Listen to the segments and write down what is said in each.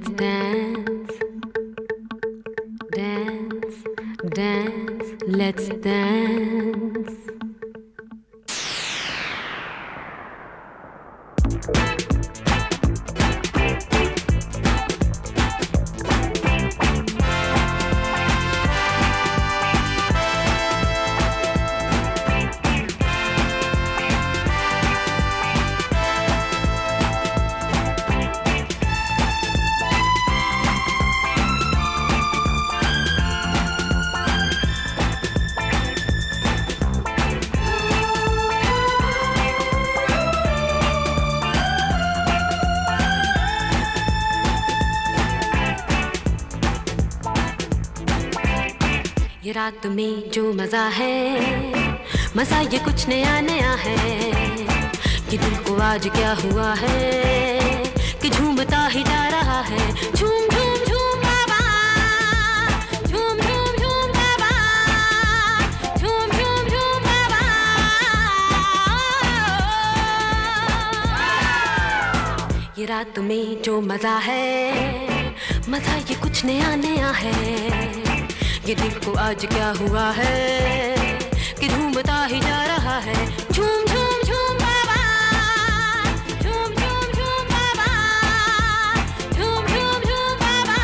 Let's dance, dance, dance, let's dance. ये रात में जो मजा है, मजा ये कुछ नया नया है। कि दिल को आज क्या हुआ है कि झूमता ही जा रहा है। झूम झूम झूम बाबा, झूम झूम झूम बाबा, झूम झूम झूम बाबा। ये रात में जो मजा है, मजा ये कुछ नया नया है। ये दिल को आज क्या हुआ है कि झूमता ही जा रहा है। झूम झूम झूम बाबा, झूम झूम झूम बाबा, झूम झूम झूम बाबा।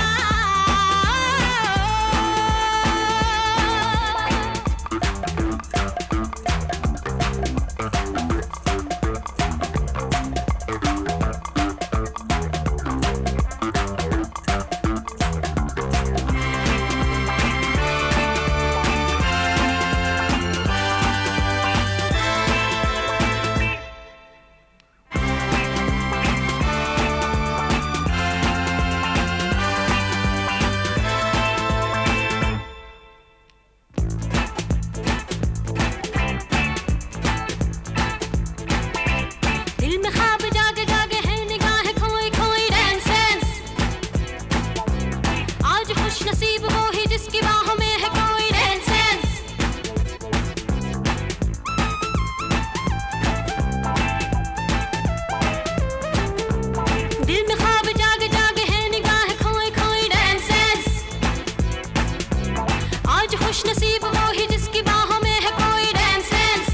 नसीब वो ही जिसकी बाहों में है कोई सेंस। दिल में ख्वाब जागे जागे है निगाह खोई खोई सेंस। आज खुश नसीब वो ही जिसकी बाहों में है कोई सेंस।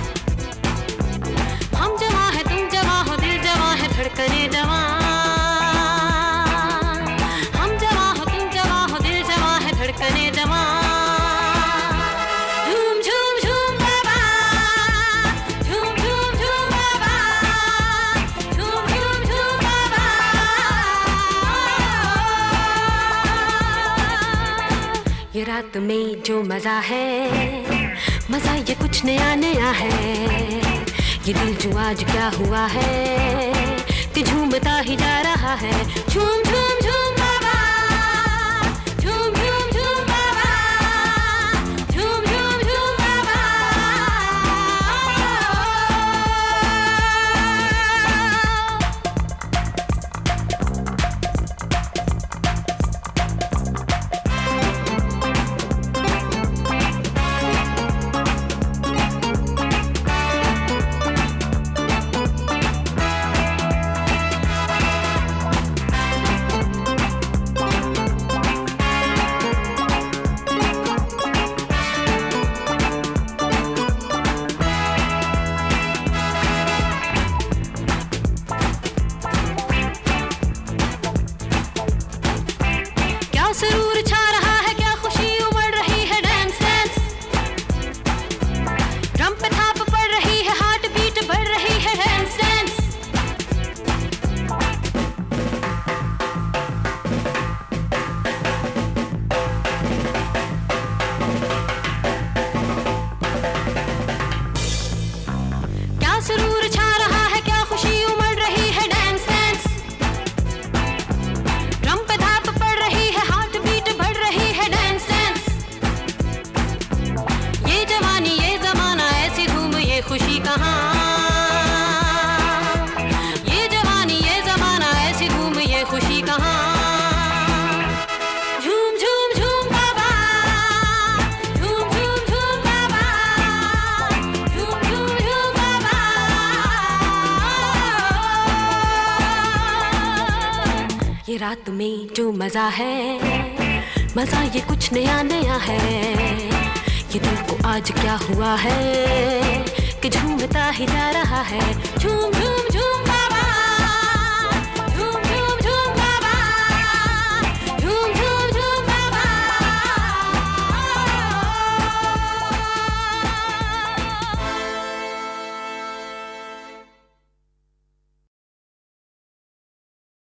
हम जवां है तुम जवां हो, दिल जवां है धड़कने जवां। धड़कने जवां। झूम झूम झूम बाबा, झूम झूम झूम बाबा, झूम झूम झूम बाबा। ये रात में जो मजा है, मजा ये कुछ नया नया है। ये दिल जो आज क्या हुआ है कि झूमता ही जा रहा है। झूम झूम झूम बाबा, झूम झूम झूम बाबा, झूम झूम झूम बाबा। ये रात में जो मजा है, मजा ये कुछ नया नया है। ये दिल को आज क्या हुआ है कि झूमता ही जा रहा है।